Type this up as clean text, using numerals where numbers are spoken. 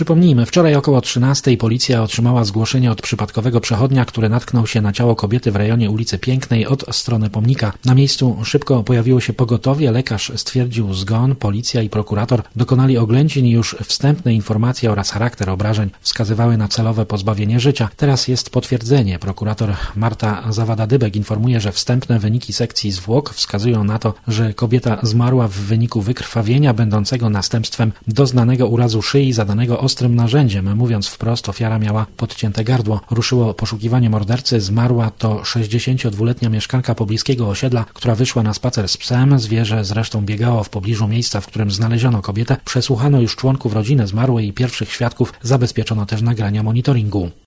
Przypomnijmy, wczoraj około 13:00 policja otrzymała zgłoszenie od przypadkowego przechodnia, który natknął się na ciało kobiety w rejonie ulicy Pięknej od strony pomnika. Na miejscu szybko pojawiło się pogotowie, lekarz stwierdził zgon, policja i prokurator dokonali oględzin i już wstępne informacje oraz charakter obrażeń wskazywały na celowe pozbawienie życia. Teraz jest potwierdzenie. Prokurator Marta Zawada-Dybek informuje, że wstępne wyniki sekcji zwłok wskazują na to, że kobieta zmarła w wyniku wykrwawienia będącego następstwem doznanego urazu szyi zadanego ostrym narzędziem. Mówiąc wprost, ofiara miała podcięte gardło. Ruszyło poszukiwanie mordercy. Zmarła to 62-letnia mieszkanka pobliskiego osiedla, która wyszła na spacer z psem. Zwierzę zresztą biegało w pobliżu miejsca, w którym znaleziono kobietę. Przesłuchano już członków rodziny zmarłej i pierwszych świadków. Zabezpieczono też nagrania monitoringu.